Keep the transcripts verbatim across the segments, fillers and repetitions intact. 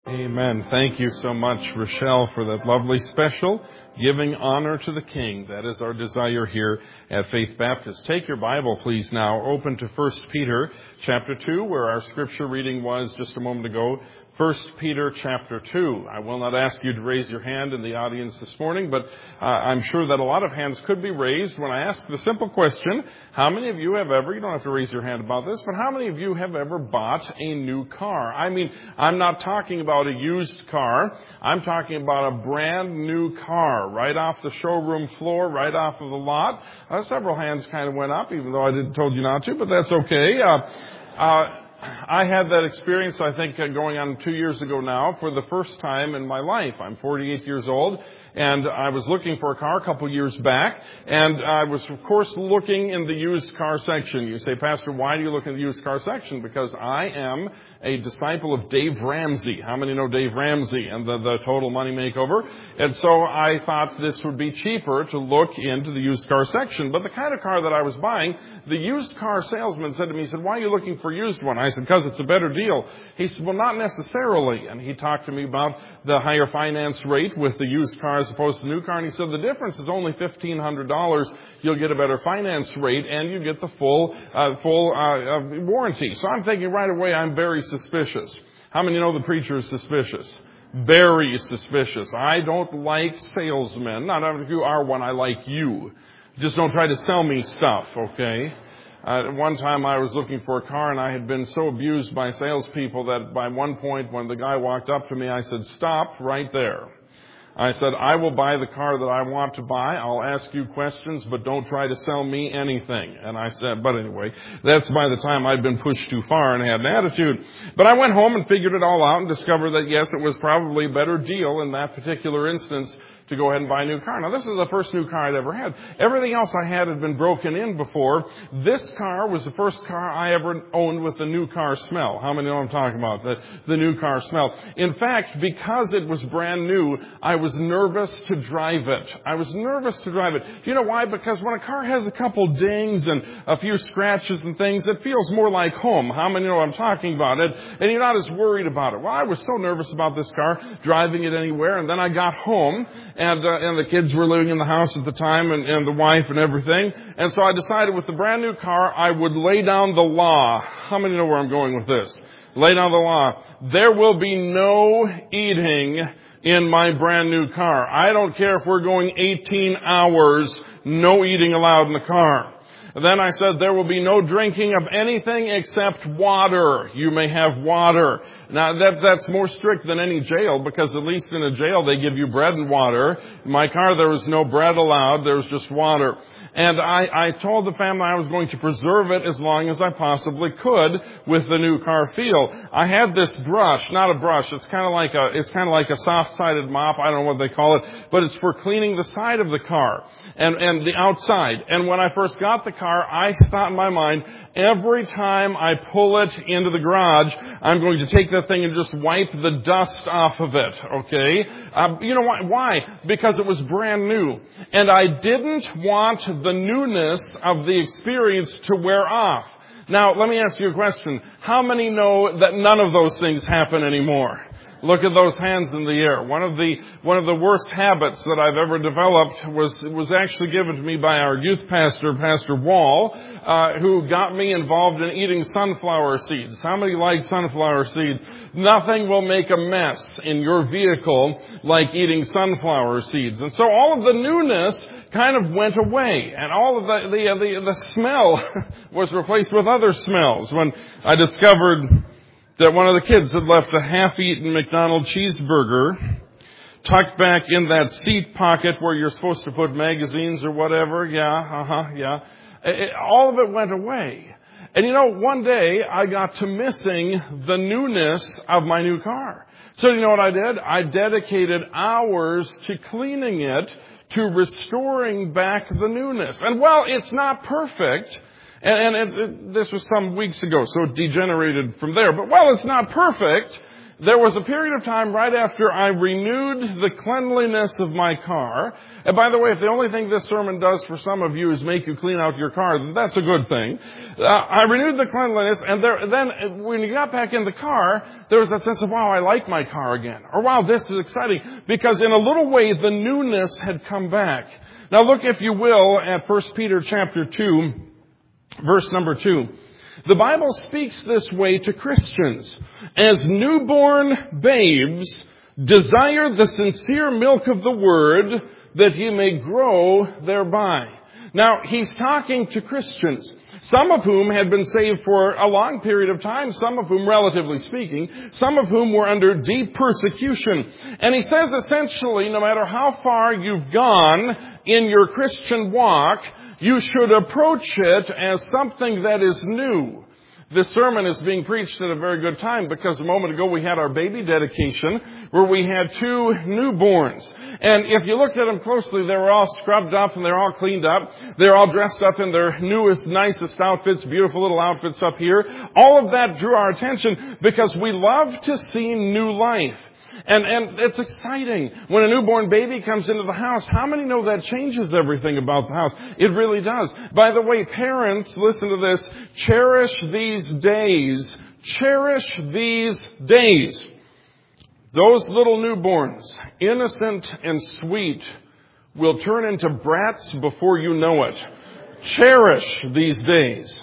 Amen. Thank you so much, Rochelle, for that lovely special, giving honor to the King. That is our desire here at Faith Baptist. Take your Bible, please, now. Open to First Peter chapter two, where our scripture reading was just a moment ago. First Peter chapter two. I will not ask you to raise your hand in the audience this morning, but uh, I'm sure that a lot of hands could be raised when I ask the simple question, how many of you have ever, you don't have to raise your hand about this, but how many of you have ever bought a new car? I mean, I'm not talking about a used car. I'm talking about a brand new car, right off the showroom floor, right off of the lot. Uh, several hands kind of went up, even though I didn't told you not to, but that's okay. Uh, uh, I had that experience, I think, uh, going on two years ago now for the first time in my life. I'm forty-eight years old, and I was looking for a car a couple years back, and I was, of course, looking in the used car section. You say, Pastor, why do you look in the used car section? Because I am a disciple of Dave Ramsey. How many know Dave Ramsey and the, the Total Money Makeover? And so I thought this would be cheaper to look into the used car section. But the kind of car that I was buying, the used car salesman said to me, he said, why are you looking for a used one? I said, because it's a better deal. He said, well, not necessarily. And he talked to me about the higher finance rate with the used car as opposed to the new car. And he said, the difference is only fifteen hundred dollars. You'll get a better finance rate and you get the full, uh, full, uh, uh, warranty. So I'm thinking right away, I'm very suspicious. How many know the preacher is suspicious? Very suspicious. I don't like salesmen. Not if you are one, I like you. Just don't try to sell me stuff, okay? Uh, one time I was looking for a car and I had been so abused by salespeople that by one point when the guy walked up to me, I said, stop right there. I said, I will buy the car that I want to buy. I'll ask you questions, but don't try to sell me anything. And I said, but anyway, that's by the time I'd been pushed too far and had an attitude. But I went home and figured it all out and discovered that, yes, it was probably a better deal in that particular instance to go ahead and buy a new car. Now, this is the first new car I'd ever had. Everything else I had had been broken in before. This car was the first car I ever owned with the new car smell. How many know what I'm talking about? The, the new car smell. In fact, because it was brand new, I was nervous to drive it. I was nervous to drive it. Do you know why? Because when a car has a couple dings and a few scratches and things, it feels more like home. How many know what I'm talking about? It, and you're not as worried about it. Well, I was so nervous about this car, driving it anywhere, and then I got home, And, uh, and the kids were living in the house at the time and, and the wife and everything. And so I decided with the brand new car, I would lay down the law. How many know where I'm going with this? Lay down the law. There will be no eating in my brand new car. I don't care if we're going eighteen hours, no eating allowed in the car. Then I said, there will be no drinking of anything except water. You may have water. Now, that, that's more strict than any jail, because at least in a jail they give you bread and water. In my car, there was no bread allowed. There was just water. And I, I told the family I was going to preserve it as long as I possibly could with the new car feel. I had this brush, not a brush. It's kind of like a, it's kind of like a soft-sided mop. I don't know what they call it, but it's for cleaning the side of the car and, and the outside. And when I first got the car, I thought in my mind, every time I pull it into the garage, I'm going to take that thing and just wipe the dust off of it, okay? Uh, you know why? Why? Because it was brand new. And I didn't want the newness of the experience to wear off. Now, let me ask you a question. How many know that none of those things happen anymore? Look at those hands in the air. One of the one of the worst habits that I've ever developed was was actually given to me by our youth pastor, Pastor Wall, uh, who got me involved in eating sunflower seeds. How many like sunflower seeds? Nothing will make a mess in your vehicle like eating sunflower seeds. And so all of the newness kind of went away, and all of the the the, the smell was replaced with other smells. When I discovered that one of the kids had left a half-eaten McDonald's cheeseburger tucked back in that seat pocket where you're supposed to put magazines or whatever. Yeah, uh-huh, yeah. It, all of it went away. And you know, one day I got to missing the newness of my new car. So you know what I did? I dedicated hours to cleaning it, to restoring back the newness. And well, it's not perfect. And, and it, it, this was some weeks ago, so it degenerated from there. But, well, it's not perfect. There was a period of time right after I renewed the cleanliness of my car. And by the way, if the only thing this sermon does for some of you is make you clean out your car, then that's a good thing. Uh, I renewed the cleanliness, and there, then when you got back in the car, there was that sense of, wow, I like my car again. Or wow, this is exciting. Because in a little way, the newness had come back. Now look, if you will, at First Peter chapter two, verse number two. The Bible speaks this way to Christians. As newborn babes, desire the sincere milk of the word, that ye may grow thereby. Now, he's talking to Christians, some of whom had been saved for a long period of time, some of whom, relatively speaking, some of whom were under deep persecution. And he says essentially, no matter how far you've gone in your Christian walk, you should approach it as something that is new. This sermon is being preached at a very good time because a moment ago we had our baby dedication where we had two newborns. And if you looked at them closely, they were all scrubbed up and they're all cleaned up. They're all dressed up in their newest, nicest outfits, beautiful little outfits up here. All of that drew our attention because we love to see new life. And, and it's exciting. When a newborn baby comes into the house, how many know that changes everything about the house? It really does. By the way, parents, listen to this. Cherish these days. Cherish these days. Those little newborns, innocent and sweet, will turn into brats before you know it. Cherish these days.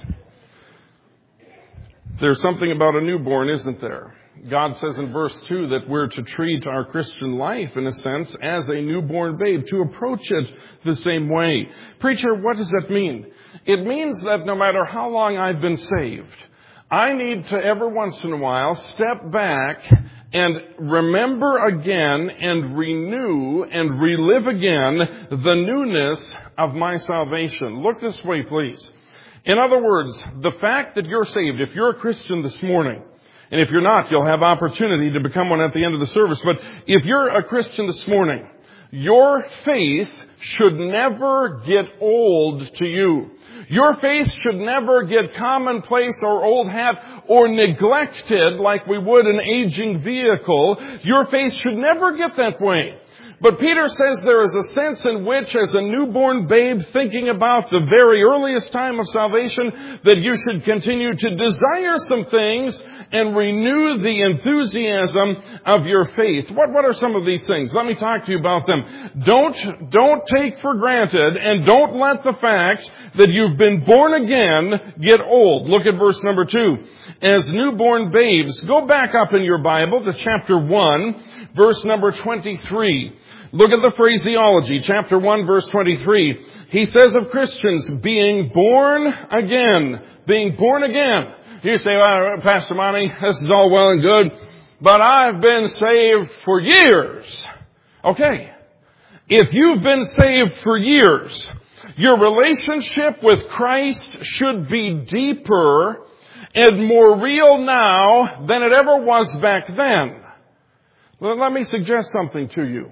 There's something about a newborn, isn't there? God says in verse two that we're to treat our Christian life, in a sense, as a newborn babe, to approach it the same way. Preacher, what does that mean? It means that no matter how long I've been saved, I need to every once in a while step back and remember again and renew and relive again the newness of my salvation. Look this way, please. In other words, the fact that you're saved, if you're a Christian this morning, and if you're not, you'll have opportunity to become one at the end of the service. But if you're a Christian this morning, your faith should never get old to you. Your faith should never get commonplace or old hat or neglected like we would an aging vehicle. Your faith should never get that way. But Peter says there is a sense in which, as a newborn babe thinking about the very earliest time of salvation, that you should continue to desire some things and renew the enthusiasm of your faith. What, what are some of these things? Let me talk to you about them. Don't, don't take for granted and don't let the fact that you've been born again get old. Look at verse number two. As newborn babes, go back up in your Bible to chapter one, verse number twenty-three. Look at the phraseology, chapter one, verse twenty-three. He says of Christians, being born again. Being born again. You say, well, Pastor Monty, this is all well and good, but I've been saved for years. Okay. If you've been saved for years, your relationship with Christ should be deeper and more real now than it ever was back then. Well, let me suggest something to you.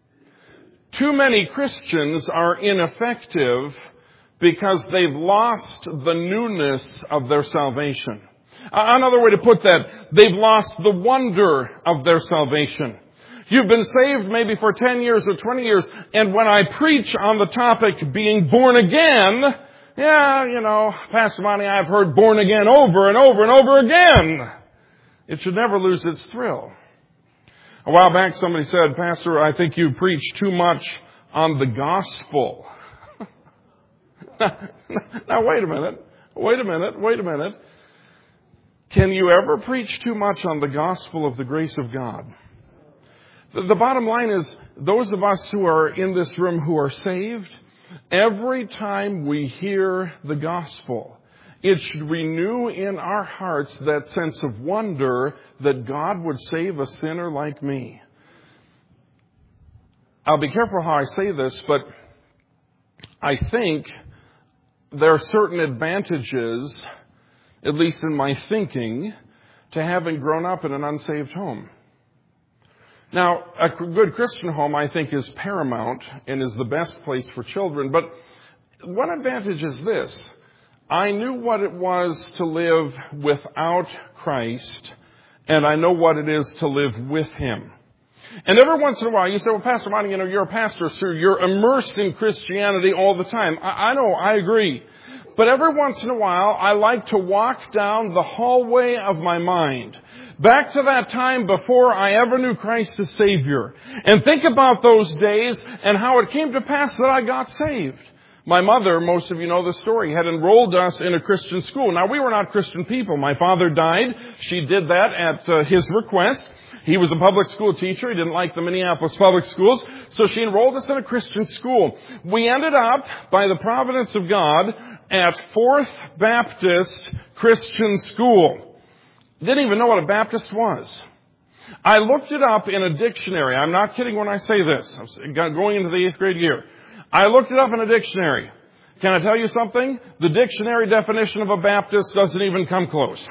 Too many Christians are ineffective because they've lost the newness of their salvation. Another way to put that, they've lost the wonder of their salvation. You've been saved maybe for ten years or twenty years, and when I preach on the topic being born again, yeah, you know, Pastor Monty, I've heard born again over and over and over again. It should never lose its thrill. A while back somebody said, Pastor, I think you preach too much on the gospel. Now, wait a minute. Wait a minute. Wait a minute. Can you ever preach too much on the gospel of the grace of God? The, the bottom line is, those of us who are in this room who are saved, every time we hear the gospel, it should renew in our hearts that sense of wonder that God would save a sinner like me. I'll be careful how I say this, but I think there are certain advantages, at least in my thinking, to having grown up in an unsaved home. Now, a good Christian home, I think, is paramount and is the best place for children. But one advantage is this. I knew what it was to live without Christ, and I know what it is to live with Him. And every once in a while, you say, well, Pastor Monty, you know, you're a pastor, so you're immersed in Christianity all the time. I, I know, I agree. But every once in a while, I like to walk down the hallway of my mind, back to that time before I ever knew Christ as Savior, and think about those days and how it came to pass that I got saved. My mother, most of you know the story, had enrolled us in a Christian school. Now, we were not Christian people. My father died. She did that at uh, his request. He was a public school teacher. He didn't like the Minneapolis public schools. So she enrolled us in a Christian school. We ended up, by the providence of God, at Fourth Baptist Christian School. Didn't even know what a Baptist was. I looked it up in a dictionary. I'm not kidding when I say this. I'm going into the eighth grade year. I looked it up in a dictionary. Can I tell you something? The dictionary definition of a Baptist doesn't even come close.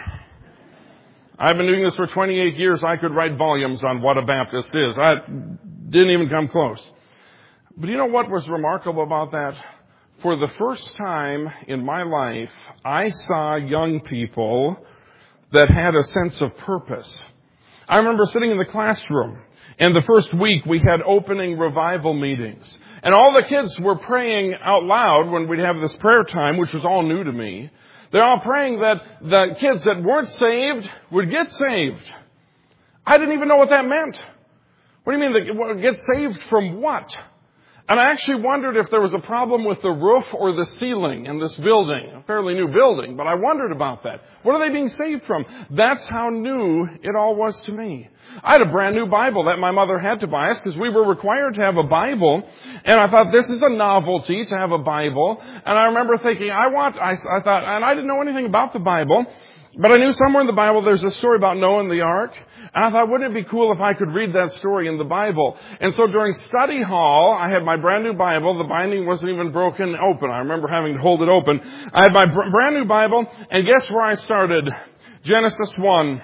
I've been doing this for twenty-eight years. I could write volumes on what a Baptist is. I didn't even come close. But you know what was remarkable about that? For the first time in my life, I saw young people that had a sense of purpose. I remember sitting in the classroom, and the first week we had opening revival meetings. And all the kids were praying out loud when we'd have this prayer time, which was all new to me. They're all praying that the kids that weren't saved would get saved. I didn't even know what that meant. What do you mean, get saved from what? And I actually wondered if there was a problem with the roof or the ceiling in this building. A fairly new building, but I wondered about that. What are they being saved from? That's how new it all was to me. I had a brand new Bible that my mother had to buy us because we were required to have a Bible. And I thought, this is a novelty to have a Bible. And I remember thinking, I want, I, I thought, and I didn't know anything about the Bible. But I knew somewhere in the Bible there's a story about Noah and the ark. And I thought, wouldn't it be cool if I could read that story in the Bible? And so during study hall, I had my brand new Bible. The binding wasn't even broken open. I remember having to hold it open. I had my brand new Bible, and guess where I started? Genesis one.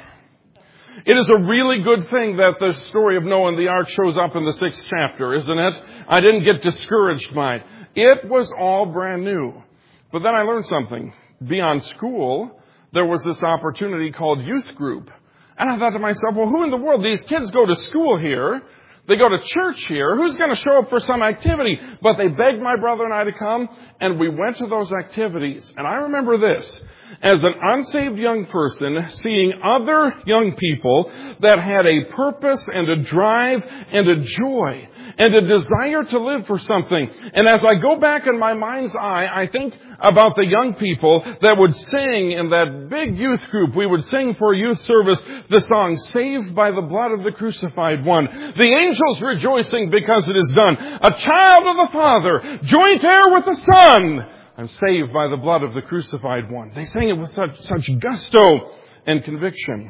It is a really good thing that the story of Noah and the ark shows up in the sixth chapter, isn't it? I didn't get discouraged by it. It was all brand new. But then I learned something. Beyond school, there was this opportunity called youth group. And I thought to myself, well, who in the world? These kids go to school here. They go to church here. Who's going to show up for some activity? But they begged my brother and I to come, and we went to those activities. And I remember this. As an unsaved young person, seeing other young people that had a purpose and a drive and a joy and a desire to live for something. And as I go back in my mind's eye, I think about the young people that would sing in that big youth group. We would sing for a youth service the song, Saved by the Blood of the Crucified One. The angels rejoicing because it is done. A child of the Father, joint heir with the Son. I'm saved by the blood of the Crucified One. They sang it with such, such gusto and conviction.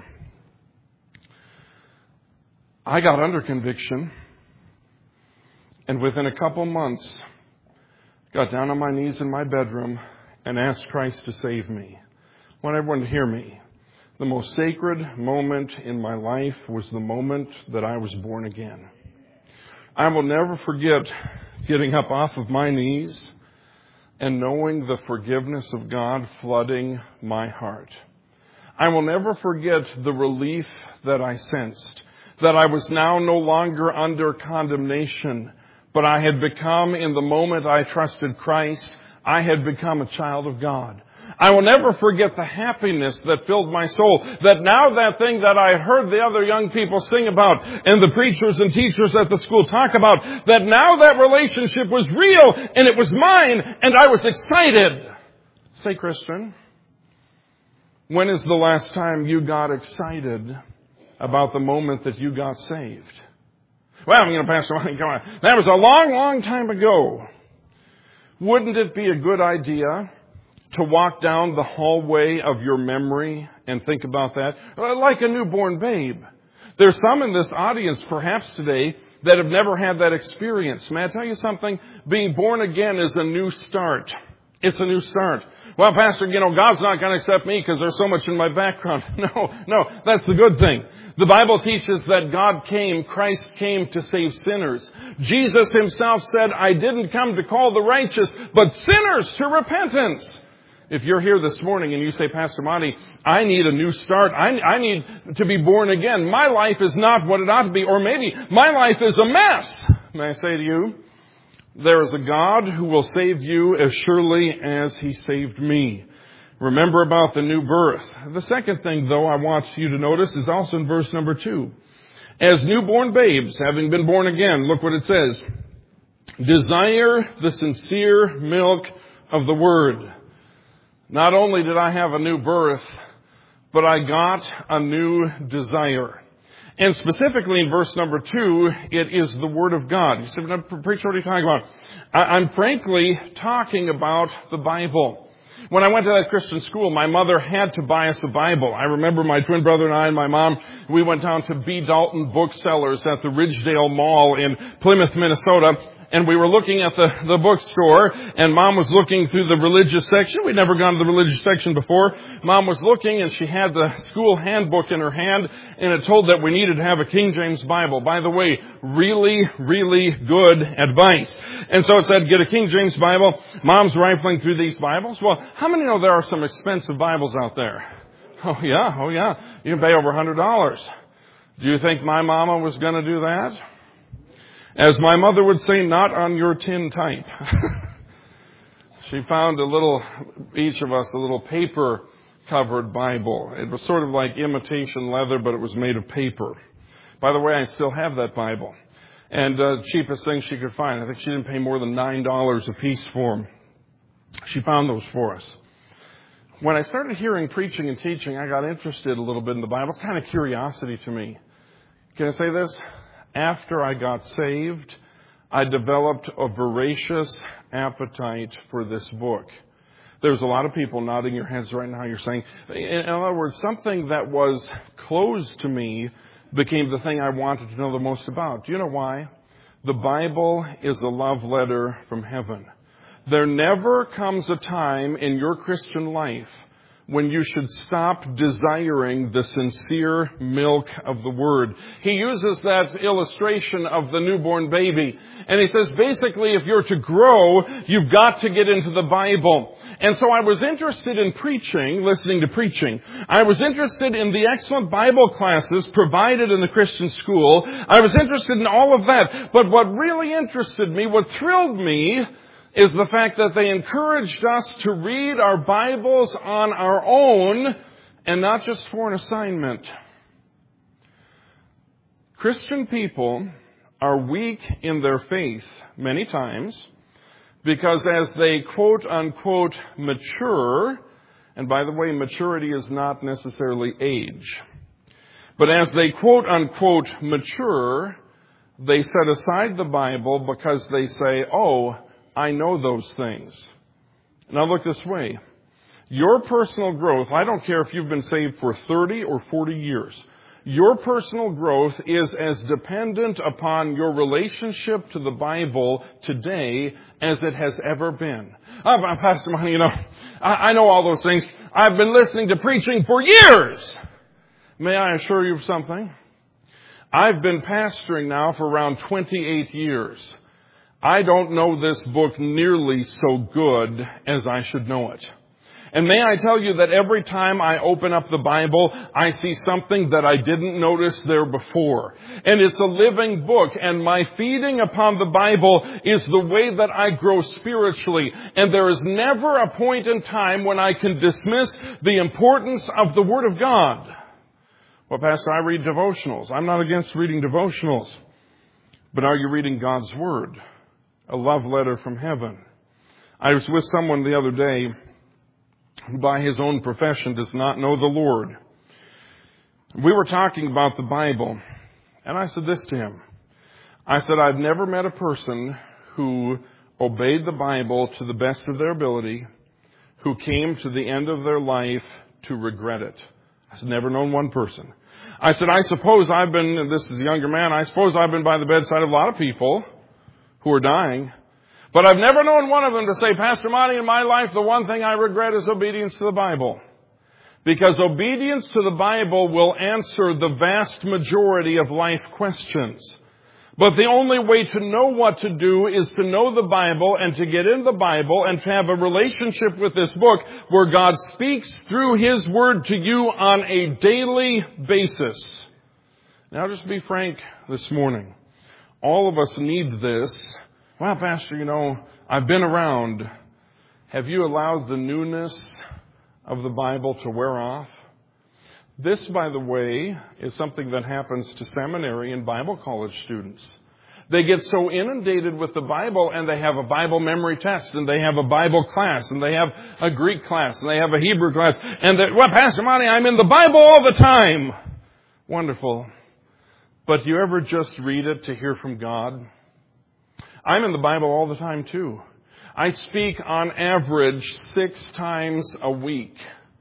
I got under conviction, and within a couple months, got down on my knees in my bedroom and asked Christ to save me. I want everyone to hear me. The most sacred moment in my life was the moment that I was born again. I will never forget getting up off of my knees and knowing the forgiveness of God flooding my heart. I will never forget the relief that I sensed, that I was now no longer under condemnation, but I had become, in the moment I trusted Christ, I had become a child of God. I will never forget the happiness that filled my soul, that now that thing that I heard the other young people sing about and the preachers and teachers at the school talk about, that now that relationship was real and it was mine and I was excited. Say, Christian, when is the last time you got excited about the moment that you got saved? Well, I'm going to pass on. Come on. That was a long, long time ago. Wouldn't it be a good idea to walk down the hallway of your memory and think about that? Like a newborn babe. There's some in this audience, perhaps today, that have never had that experience. May I tell you something? Being born again is a new start. It's a new start. Well, Pastor, you know, God's not going to accept me because there's so much in my background. No, no, that's the good thing. The Bible teaches that God came, Christ came to save sinners. Jesus himself said, I didn't come to call the righteous, but sinners to repentance. If you're here this morning and you say, Pastor Monty, I need a new start. I, I need to be born again. My life is not what it ought to be. Or maybe my life is a mess. May I say to you, there is a God who will save you as surely as He saved me. Remember about the new birth. The second thing, though, I want you to notice is also in verse number two. As newborn babes, having been born again, look what it says. Desire the sincere milk of the Word. Not only did I have a new birth, but I got a new desire. And specifically in verse number two, it is the Word of God. You said, preacher, what are you talking about? I'm frankly talking about the Bible. When I went to that Christian school, my mother had to buy us a Bible. I remember my twin brother and I and my mom, we went down to B. Dalton Booksellers at the Ridgedale Mall in Plymouth, Minnesota. And we were looking at the, the bookstore, and Mom was looking through the religious section. We'd never gone to the religious section before. Mom was looking, and she had the school handbook in her hand, and it told that we needed to have a King James Bible. By the way, really, really good advice. And so it said, get a King James Bible. Mom's rifling through these Bibles. Well, how many know there are some expensive Bibles out there? Oh, yeah, oh, yeah. You can pay over one hundred dollars. Do you think my mama was going to do that? As my mother would say, not on your tin type. She found a little, each of us, a little paper-covered Bible. It was sort of like imitation leather, but it was made of paper. By the way, I still have that Bible. And uh, cheapest thing she could find. I think she didn't pay more than nine dollars a piece for them. She found those for us. When I started hearing preaching and teaching, I got interested a little bit in the Bible. It's kind of curiosity to me. Can I say this? After I got saved, I developed a voracious appetite for this book. There's a lot of people nodding your heads right now. You're saying, in other words, something that was closed to me became the thing I wanted to know the most about. Do you know why? The Bible is a love letter from heaven. There never comes a time in your Christian life when you should stop desiring the sincere milk of the Word. He uses that illustration of the newborn baby. And he says, basically, if you're to grow, you've got to get into the Bible. And so I was interested in preaching, listening to preaching. I was interested in the excellent Bible classes provided in the Christian school. I was interested in all of that. But what really interested me, what thrilled me, is the fact that they encouraged us to read our Bibles on our own and not just for an assignment. Christian people are weak in their faith many times because as they quote unquote mature, and by the way, maturity is not necessarily age, but as they quote unquote mature, they set aside the Bible because they say, oh, I know those things. Now look this way. Your personal growth, I don't care if you've been saved for thirty or forty years, your personal growth is as dependent upon your relationship to the Bible today as it has ever been. Oh, Pastor Monty, you know, I, I know all those things. I've been listening to preaching for years. May I assure you of something? I've been pastoring now for around twenty-eight years. I don't know this book nearly so good as I should know it. And may I tell you that every time I open up the Bible, I see something that I didn't notice there before. And it's a living book, and my feeding upon the Bible is the way that I grow spiritually. And there is never a point in time when I can dismiss the importance of the Word of God. Well, Pastor, I read devotionals. I'm not against reading devotionals. But are you reading God's Word? A love letter from heaven. I was with someone the other day who by his own profession does not know the Lord. We were talking about the Bible, and I said this to him. I said, I've never met a person who obeyed the Bible to the best of their ability, who came to the end of their life to regret it. I said, never known one person. I said, I suppose I've been, and this is a younger man, I suppose I've been by the bedside of a lot of people who are dying. But I've never known one of them to say, Pastor Monty, in my life, the one thing I regret is obedience to the Bible. Because obedience to the Bible will answer the vast majority of life questions. But the only way to know what to do is to know the Bible and to get in the Bible and to have a relationship with this book where God speaks through His Word to you on a daily basis. Now, just be frank this morning. All of us need this. Well, Pastor, you know, I've been around. Have you allowed the newness of the Bible to wear off? This, by the way, is something that happens to seminary and Bible college students. They get so inundated with the Bible, and they have a Bible memory test, and they have a Bible class, and they have a Greek class, and they have a Hebrew class, and they, well, Pastor Monty, I'm in the Bible all the time. Wonderful. But do you ever just read it to hear from God? I'm in the Bible all the time too. I speak on average six times a week.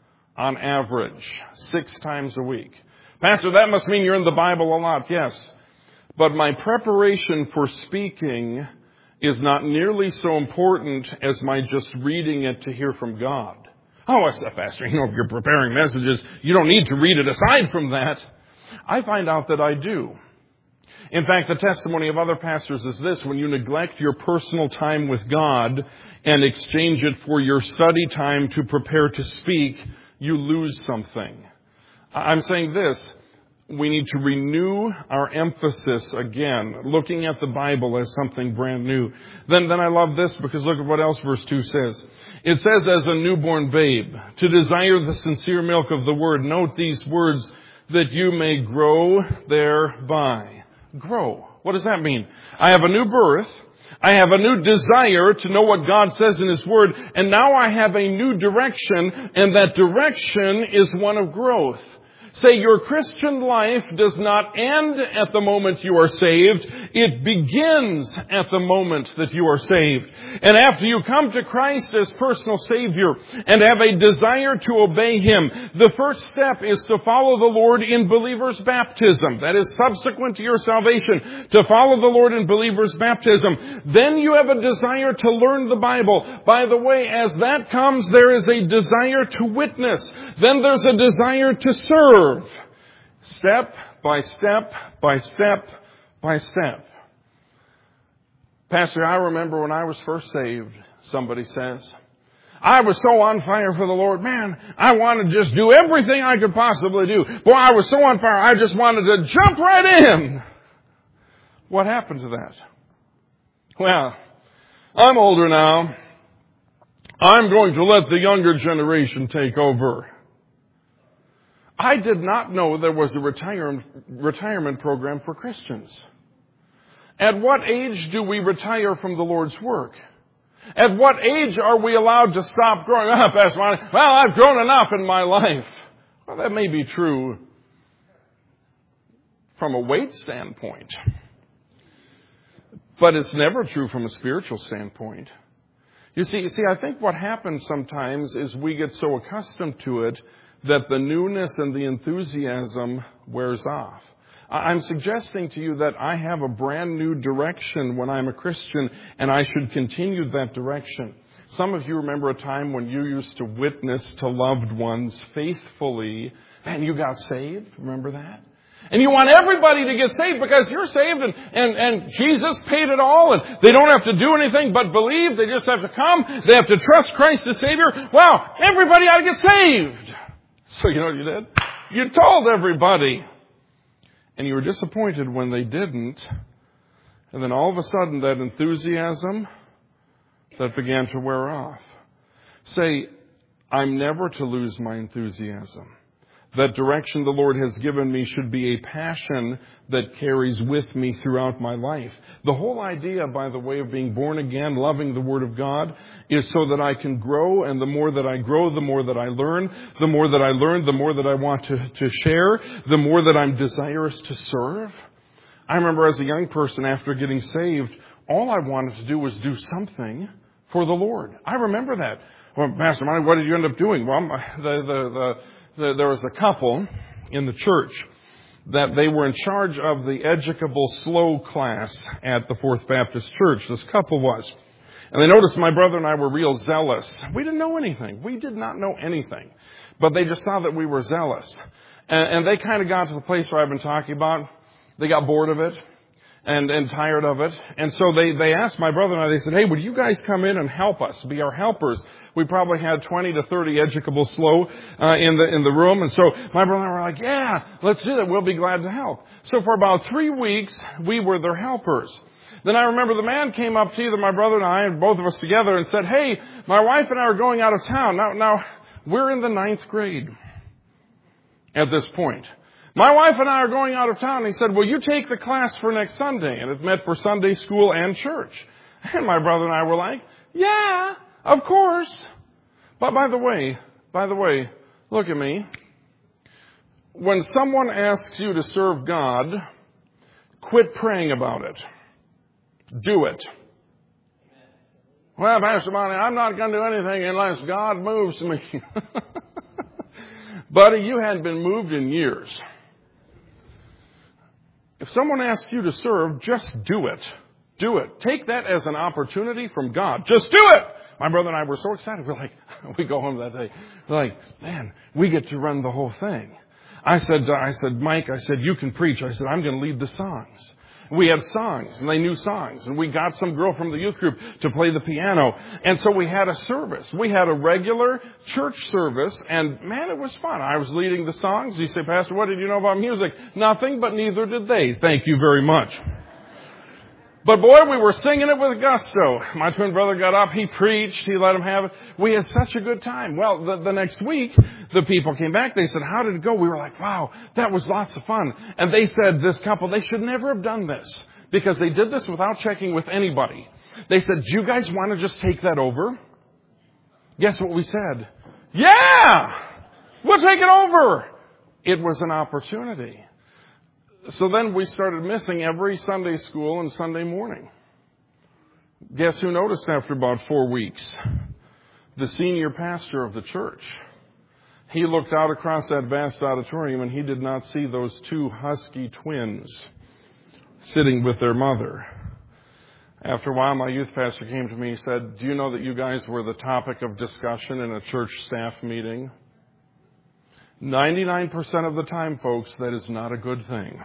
On average, six times a week. Pastor, that must mean you're in the Bible a lot. Yes. But my preparation for speaking is not nearly so important as my just reading it to hear from God. Oh, what's that, Pastor? You know, if you're preparing messages, you don't need to read it aside from that. I find out that I do. In fact, the testimony of other pastors is this: when you neglect your personal time with God and exchange it for your study time to prepare to speak, you lose something. I'm saying this: we need to renew our emphasis again, looking at the Bible as something brand new. Then, then I love this, because look at what else verse two says. It says, as a newborn babe, to desire the sincere milk of the Word. Note these words, that you may grow thereby. Grow. What does that mean? I have a new birth. I have a new desire to know what God says in His Word. And now I have a new direction. And that direction is one of growth. Say, your Christian life does not end at the moment you are saved. It begins at the moment that you are saved. And after you come to Christ as personal Savior and have a desire to obey Him, the first step is to follow the Lord in believer's baptism. That is subsequent to your salvation, to follow the Lord in believer's baptism. Then you have a desire to learn the Bible. By the way, as that comes, there is a desire to witness. Then there's a desire to serve. Step by step by step by step. Pastor, I remember when I was first saved, somebody says, I was so on fire for the Lord. Man, I wanted to just do everything I could possibly do. Boy, I was so on fire, I just wanted to jump right in. What happened to that? Well, I'm older now. I'm going to let the younger generation take over. I did not know there was a retirement retirement program for Christians. At what age do we retire from the Lord's work? At what age are we allowed to stop growing up? Pastor Monty, well, I've grown enough in my life. Well, that may be true from a weight standpoint. But it's never true from a spiritual standpoint. You see, you see, I think what happens sometimes is we get so accustomed to it that the newness and the enthusiasm wears off. I'm suggesting to you that I have a brand new direction when I'm a Christian, and I should continue that direction. Some of you remember a time when you used to witness to loved ones faithfully, and you got saved. Remember that? And you want everybody to get saved because you're saved and, and, and Jesus paid it all, and they don't have to do anything but believe. They just have to come. They have to trust Christ as Savior. Wow, everybody ought to get saved. So you know what you did? You told everybody. And you were disappointed when they didn't. And then all of a sudden that enthusiasm that began to wear off. Say, I'm never to lose my enthusiasm. That direction the Lord has given me should be a passion that carries with me throughout my life. The whole idea, by the way, of being born again, loving the Word of God, is so that I can grow, and the more that I grow, the more that I learn. The more that I learn, the more that I want to, to share. The more that I'm desirous to serve. I remember as a young person, after getting saved, all I wanted to do was do something for the Lord. I remember that. Well, Pastor Monty, what did you end up doing? Well, the, the, the There was a couple in the church that they were in charge of the educable slow class at the Fourth Baptist Church. This couple was. And they noticed my brother and I were real zealous. We didn't know anything. We did not know anything. But they just saw that we were zealous. And, and they kind of got to the place where I've been talking about. They got bored of it. and, and tired of it. And so they, they asked my brother and I, they said, hey, would you guys come in and help us, be our helpers? We probably had twenty to thirty educable slow uh, in the in the room. And so my brother and I were like, yeah, let's do that. We'll be glad to help. So for about three weeks, we were their helpers. Then I remember the man came up to either my brother and I, and both of us together, and said, hey, my wife and I are going out of town. Now, now we're in the ninth grade at this point. My wife and I are going out of town. And he said, will you take the class for next Sunday? And it meant for Sunday school and church. And my brother and I were like, yeah, of course. But by the way, by the way, look at me. When someone asks you to serve God, quit praying about it. Do it. Well, Pastor Bonnie, I'm not going to do anything unless God moves me. Buddy, you hadn't been moved in years. If someone asks you to serve, just do it. Do it. Take that as an opportunity from God. Just do it. My brother and I were so excited. We're like, we go home that day. We're like, man, we get to run the whole thing. I said, I said, Mike, I said, you can preach. I said, I'm going to lead the songs. We had songs, and they knew songs. And we got some girl from the youth group to play the piano. And so we had a service. We had a regular church service. And, man, it was fun. I was leading the songs. You say, Pastor, what did you know about music? Nothing, but neither did they. Thank you very much. But, boy, we were singing it with gusto. My twin brother got up. He preached. He let them have it. We had such a good time. Well, the, the next week, the people came back. They said, how did it go? We were like, wow, that was lots of fun. And they said, this couple, they should never have done this because they did this without checking with anybody. They said, do you guys want to just take that over? Guess what we said? Yeah! We'll take it over. It was an opportunity. So then we started missing every Sunday school and Sunday morning. Guess who noticed after about four weeks? The senior pastor of the church. He looked out across that vast auditorium and he did not see those two husky twins sitting with their mother. After a while, my youth pastor came to me and said, do you know that you guys were the topic of discussion in a church staff meeting? ninety-nine percent of the time, folks, that is not a good thing.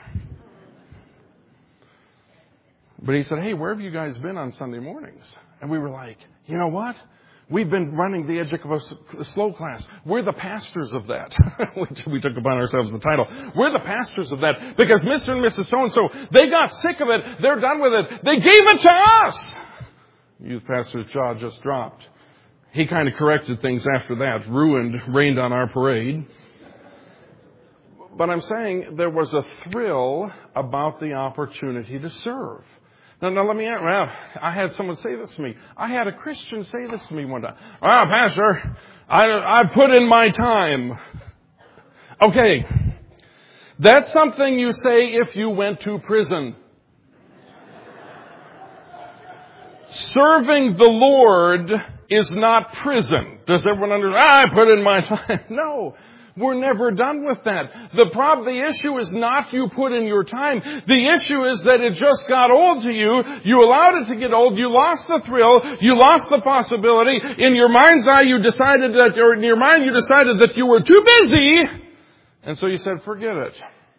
But he said, hey, where have you guys been on Sunday mornings? And we were like, you know what? We've been running the Edge of a Slow class. We're the pastors of that. We took upon ourselves the title. We're the pastors of that because Mister and Missus So-and-so, they got sick of it. They're done with it. They gave it to us. Youth pastor's jaw just dropped. He kind of corrected things after that. Ruined, rained on our parade. But I'm saying there was a thrill about the opportunity to serve. Now, now let me, well, I had someone say this to me. I had a Christian say this to me one time. Well, Pastor, I, I put in my time. Okay. That's something you say if you went to prison. Serving the Lord is not prison. Does everyone understand? I put in my time. No. We're never done with that. The problem, the issue is not you put in your time. The issue is that it just got old to you. You allowed it to get old. You lost the thrill. You lost the possibility. In your mind's eye, you decided that, or in your mind, you decided that you were too busy. And so you said, forget it.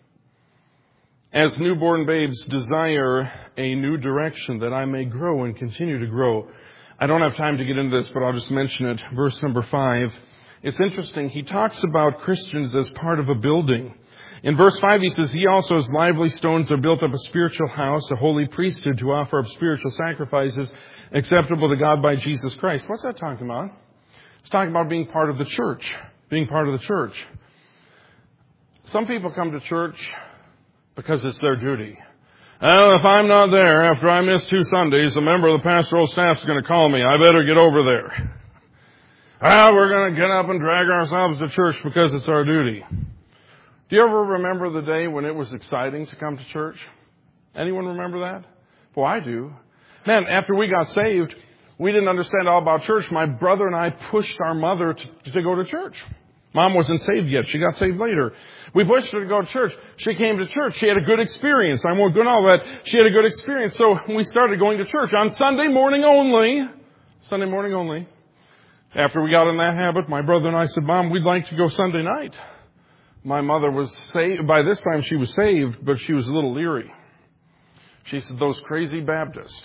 As newborn babes desire a new direction that I may grow and continue to grow. I don't have time to get into this, but I'll just mention it. Verse number five. It's interesting. He talks about Christians as part of a building. In verse five, he says, he also as lively stones are built up a spiritual house, a holy priesthood to offer up spiritual sacrifices acceptable to God by Jesus Christ. What's that talking about? It's talking about being part of the church, being part of the church. Some people come to church because it's their duty. Well, if I'm not there after I miss two Sundays, a member of the pastoral staff is going to call me. I better get over there. Ah, we're going to get up and drag ourselves to church because it's our duty. Do you ever remember the day when it was exciting to come to church? Anyone remember that? Well, I do. Man, after we got saved, we didn't understand all about church. My brother and I pushed our mother to, to go to church. Mom wasn't saved yet. She got saved later. We pushed her to go to church. She came to church. She had a good experience. I won't go into all that. She had a good experience. So we started going to church on Sunday morning only. Sunday morning only. After we got in that habit, my brother and I said, Mom, we'd like to go Sunday night. My mother was saved. By this time she was saved, but she was a little leery. She said, those crazy Baptists.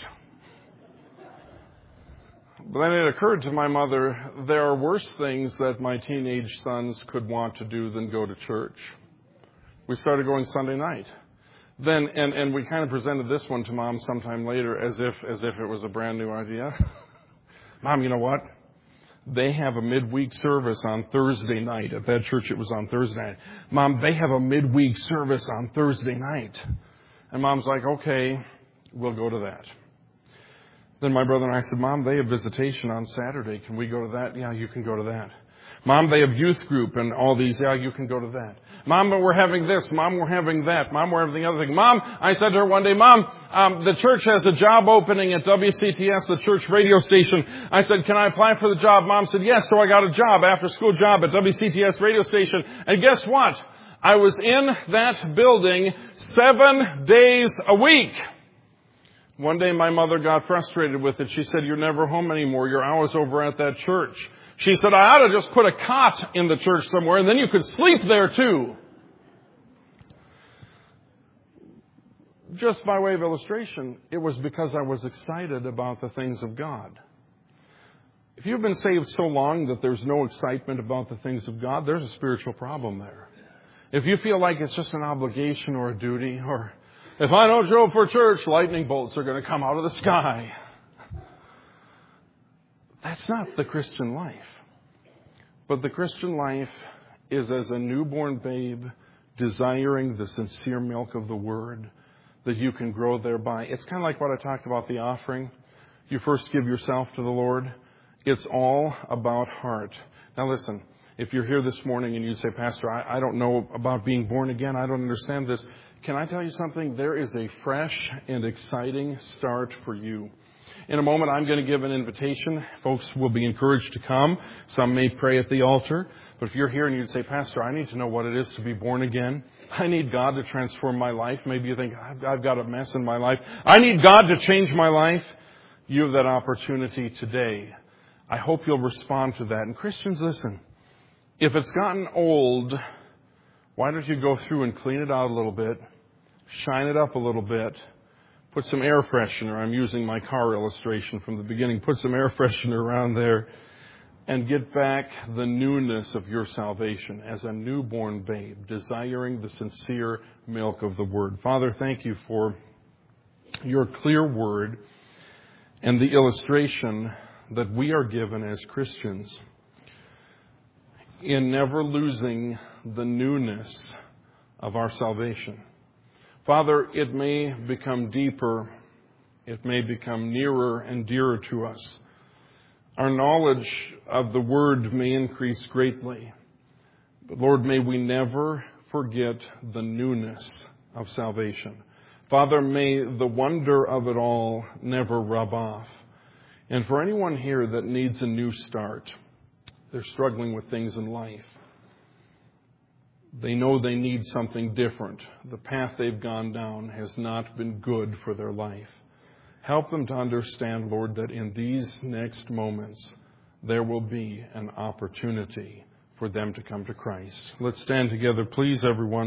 But then it occurred to my mother, there are worse things that my teenage sons could want to do than go to church. We started going Sunday night. Then, and, and we kind of presented this one to Mom sometime later as if, as if it was a brand new idea. Mom, you know what? They have a midweek service on Thursday night. At that church, it was on Thursday night. Mom, they have a midweek service on Thursday night. And Mom's like, okay, we'll go to that. Then my brother and I said, Mom, they have visitation on Saturday. Can we go to that? Yeah, you can go to that. Mom, they have youth group and all these. Yeah, you can go to that. Mom, we're having this. Mom, we're having that. Mom, we're having the other thing. Mom, I said to her one day, Mom, um, the church has a job opening at W C T S, the church radio station. I said, can I apply for the job? Mom said, yes. So I got a job, after school job at W C T S radio station. And guess what? I was in that building seven days a week. One day my mother got frustrated with it. She said, you're never home anymore. You're always over at that church. She said, I ought to just put a cot in the church somewhere and then you could sleep there too. Just by way of illustration, it was because I was excited about the things of God. If you've been saved so long that there's no excitement about the things of God, there's a spiritual problem there. If you feel like it's just an obligation or a duty, or if I don't show up for church, lightning bolts are going to come out of the sky. That's not the Christian life. But the Christian life is as a newborn babe desiring the sincere milk of the Word that you can grow thereby. It's kind of like what I talked about the offering. You first give yourself to the Lord. It's all about heart. Now listen, if you're here this morning and you say, Pastor, I, I don't know about being born again. I don't understand this. Can I tell you something? There is a fresh and exciting start for you. In a moment, I'm going to give an invitation. Folks will be encouraged to come. Some may pray at the altar. But if you're here and you'd say, Pastor, I need to know what it is to be born again. I need God to transform my life. Maybe you think, I've, I've got a mess in my life. I need God to change my life. You have that opportunity today. I hope you'll respond to that. And Christians, listen. If it's gotten old, why don't you go through and clean it out a little bit, shine it up a little bit, put some air freshener. I'm using my car illustration from the beginning. Put some air freshener around there and get back the newness of your salvation as a newborn babe, desiring the sincere milk of the Word. Father, thank you for your clear Word and the illustration that we are given as Christians in never losing the newness of our salvation. Father, it may become deeper. It may become nearer and dearer to us. Our knowledge of the Word may increase greatly. But Lord, may we never forget the newness of salvation. Father, may the wonder of it all never rub off. And for anyone here that needs a new start, they're struggling with things in life. They know they need something different. The path they've gone down has not been good for their life. Help them to understand, Lord, that in these next moments, there will be an opportunity for them to come to Christ. Let's stand together, please, everyone.